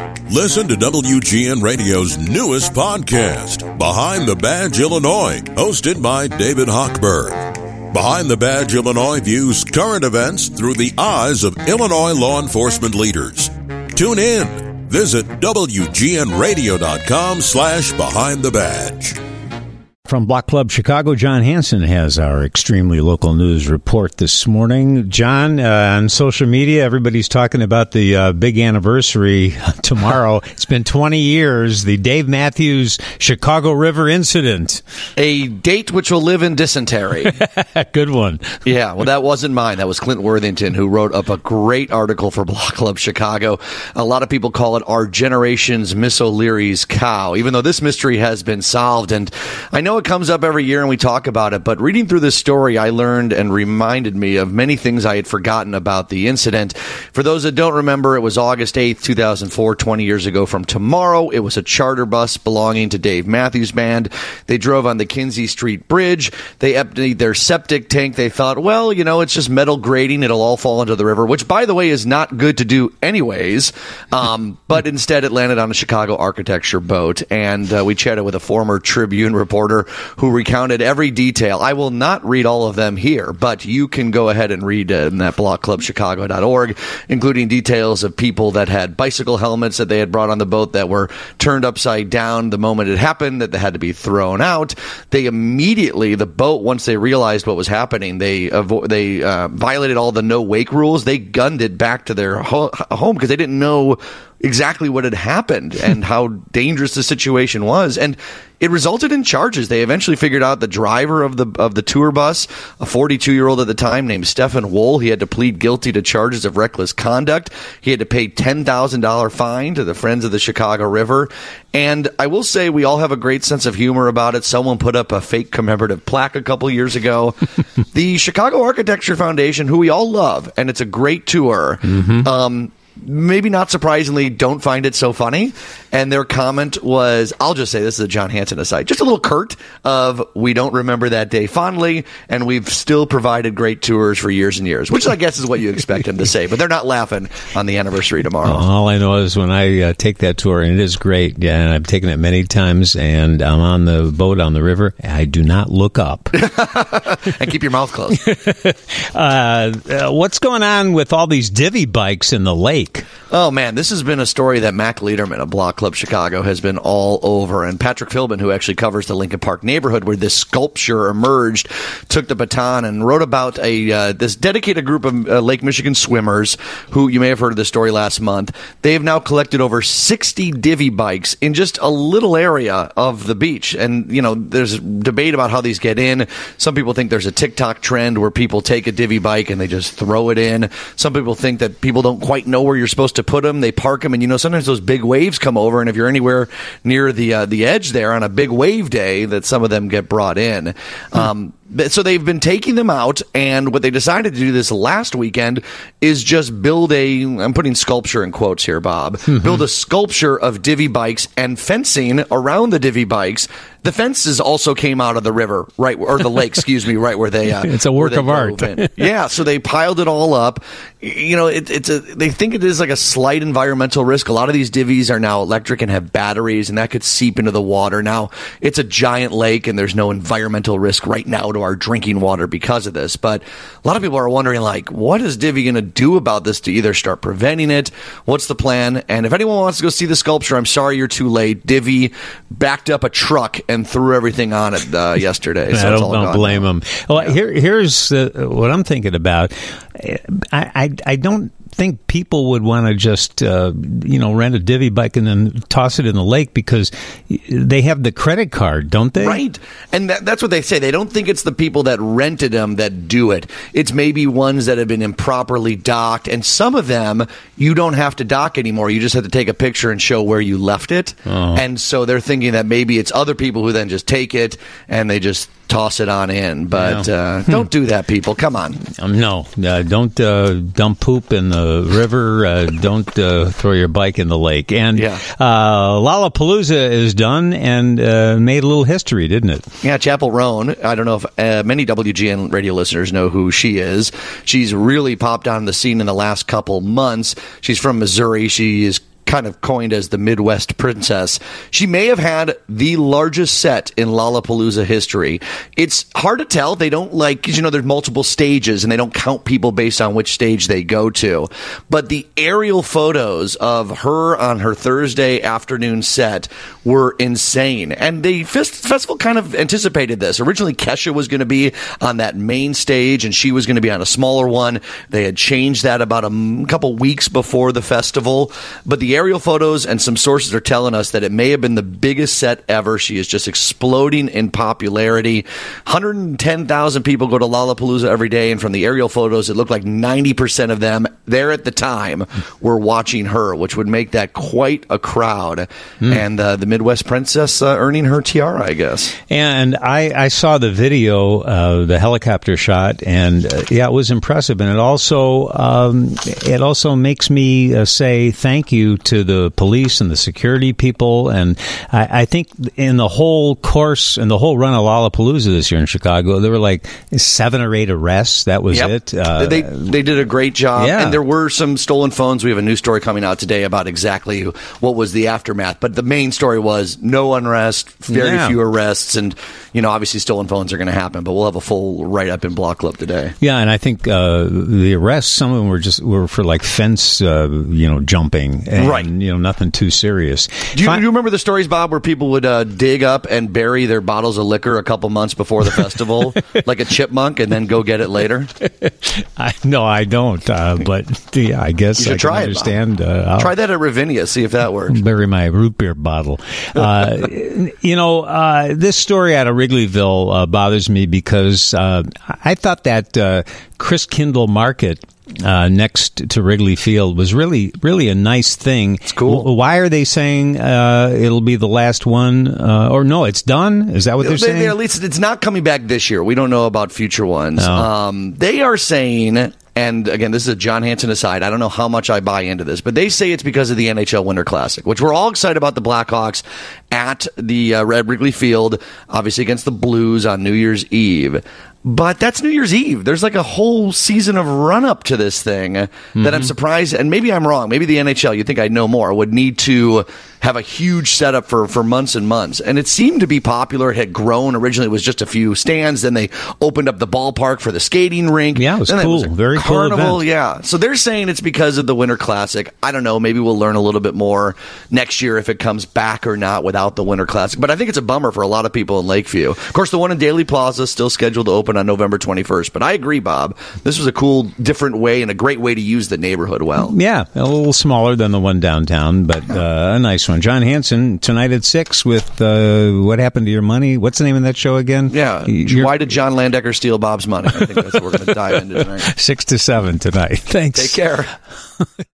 Listen to WGN Radio's newest podcast, Behind the Badge Illinois, hosted by David Hochberg. Behind the Badge Illinois views current events through the eyes of Illinois law enforcement leaders. Tune in. Visit WGNRadio.com/Behind the Badge. From Block Club Chicago, John Hansen has our extremely local news report this morning. John, on social media, everybody's talking about the big anniversary tomorrow. It's been 20 years, the Dave Matthews Chicago River incident. A date which will live in dysentery. Good one. Yeah, well, that wasn't mine. That was Clint Worthington, who wrote up a great article for Block Club Chicago. A lot of people call it our generation's Miss O'Leary's cow, even though this mystery has been solved. And I know it comes up every year and we talk about it, but reading through this story, I learned and reminded me of many things I had forgotten about the incident. For those that don't remember, it was August 8th, 2004, 20 years ago from tomorrow. It was a charter bus belonging to Dave Matthews Band. They drove on the Kinsey Street Bridge. They emptied their septic tank. They thought, well, you know, it's just metal grating. It'll all fall into the river, which, by the way, is not good to do anyways. But instead, it landed on a Chicago architecture boat. And we chatted with a former Tribune reporter who recounted every detail. I will not read all of them here, but you can go ahead and read in that blockclubchicago.org, including details of people that had bicycle helmets that they had brought on the boat that were turned upside down the moment it happened, that they had to be thrown out. They immediately, the boat, once they realized what was happening, they violated all the no-wake rules. They gunned it back to their home because they didn't know exactly what had happened and how dangerous the situation was. And it resulted in charges. They eventually figured out the driver of the tour bus, a 42-year-old at the time named Stephen Wohl. He had to plead guilty to charges of reckless conduct. He had to pay $10,000 fine to the Friends of the Chicago River. And I will say we all have a great sense of humor about it. Someone put up a fake commemorative plaque a couple years ago. The Chicago Architecture Foundation, who we all love, and it's a great tour, maybe not surprisingly, don't find it so funny. And their comment was, I'll just say, this is a John Hansen aside, just a little curt of, we don't remember that day fondly, and we've still provided great tours for years and years, which I guess is what you expect them to say. But they're not laughing on the anniversary tomorrow. All I know is when I take that tour, and it is great, yeah, and I've taken it many times, and I'm on the boat on the river, I do not look up. And keep your mouth closed. What's going on with all these divvy bikes in the lake? Oh, man, this has been a story that Mac Lederman of Block Club Chicago has been all over. And Patrick Philbin, who actually covers the Lincoln Park neighborhood where this sculpture emerged, took the baton and wrote about this dedicated group of Lake Michigan swimmers who, you may have heard of the story last month. They have now collected over 60 divvy bikes in just a little area of the beach. And, you know, there's debate about how these get in. Some people think there's a TikTok trend where people take a divvy bike and they just throw it in. Some people think that people don't quite know where you're supposed to put them. They park them, and, you know, sometimes those big waves come over, and if you're anywhere near the edge there on a big wave day, that some of them get brought in. So they've been taking them out, and what they decided to do this last weekend is just build I'm putting sculpture in quotes here, Bob, build a sculpture of divvy bikes and fencing around the divvy bikes. The fences also came out of the river, right, or the lake, excuse me, right where they. It's a work of art. Yeah, so they piled it all up. You know, they think it is like a slight environmental risk. A lot of these divvies are now electric and have batteries, and that could seep into the water. Now, it's a giant lake, and there's no environmental risk right now to our drinking water because of this. But a lot of people are wondering, like, what is Divvy going to do about this to either start preventing it? What's the plan? And if anyone wants to go see the sculpture, I'm sorry you're too late. Divvy backed up a truck and threw everything on it yesterday. So I don't blame them. Well, here's what I'm thinking about. I don't think people would want to just rent a divvy bike and then toss it in the lake because they have the credit card, don't they? Right. And that's what they say. They don't think it's the people that rented them that do it. It's maybe ones that have been improperly docked, and some of them you don't have to dock anymore. You just have to take a picture and show where you left it. Oh. And so they're thinking that maybe it's other people who then just take it and they just toss it on in. But don't do that, people. Come on. No. Don't dump poop in the river. Don't throw your bike in the lake. And Lollapalooza is done and made a little history, didn't it? Yeah, Chappell Roan. I don't know if many WGN radio listeners know who she is. She's really popped on the scene in the last couple months. She's from Missouri. She is kind of coined as the Midwest Princess. She may have had the largest set in Lollapalooza history. It's hard to tell. They don't because there's multiple stages and they don't count people based on which stage they go to. But the aerial photos of her on her Thursday afternoon set were insane. And the festival kind of anticipated this. Originally, Kesha was going to be on that main stage and she was going to be on a smaller one. They had changed that about a couple weeks before the festival. But the aerial photos and some sources are telling us that it may have been the biggest set ever. She is just exploding in popularity. 110,000 people go to Lollapalooza every day, and from the aerial photos, it looked like 90% of them there at the time were watching her, which would make that quite a crowd. And the Midwest Princess earning her tiara, I guess. And I saw the video, the helicopter shot, and it was impressive. And it also makes me say thank you to the police and the security people. And I think in the whole course and the whole run of Lollapalooza this year in Chicago, there were like 7 or 8 arrests. That was it. They did a great job. Yeah. And there were some stolen phones. We have a new story coming out today about exactly what was the aftermath. But the main story was no unrest, very few arrests, and obviously stolen phones are going to happen. But we'll have a full write-up in Block Club today. Yeah, and I think the arrests, some of them were for like fence, jumping, and, right? Nothing too serious. Do you remember the stories, Bob, where people would dig up and bury their bottles of liquor a couple months before the festival, like a chipmunk, and then go get it later? No, I don't. But yeah, I guess I can understand. Try that at Ravinia, see if that works. Bury my root beer bottle. This story out of Wrigleyville bothers me because I thought that Chris Kindle Market next to Wrigley Field was really, really a nice thing. It's cool. Why are they saying it'll be the last one? Or no, it's done? Is that what they're saying? At least it's not coming back this year. We don't know about future ones. No. They are saying, and again, this is a John Hanson aside, I don't know how much I buy into this, but they say it's because of the NHL Winter Classic, which we're all excited about the Blackhawks at the Red Wrigley Field, obviously against the Blues on New Year's Eve. But that's New Year's Eve. There's like a whole season of run-up to this thing that I'm surprised, and maybe I'm wrong, maybe the NHL, you think I'd know more, would need to have a huge setup for months and months. And it seemed to be popular. It had grown. Originally, it was just a few stands. Then they opened up the ballpark for the skating rink. Yeah, it was then cool. It was Very carnival, cool event. Yeah. So they're saying it's because of the Winter Classic. I don't know. Maybe we'll learn a little bit more next year if it comes back or not without the Winter Classic. But I think it's a bummer for a lot of people in Lakeview. Of course, the one in Daly Plaza is still scheduled to open on November 21st. But I agree, Bob. This was a cool, different way and a great way to use the neighborhood well. Yeah, a little smaller than the one downtown, but a nice one. John Hanson, tonight at 6 with What Happened to Your Money? What's the name of that show again? Yeah. Why did John Landecker steal Bob's money? I think that's what we're going to dive into tonight. 6 to 7 tonight. Thanks. Take care.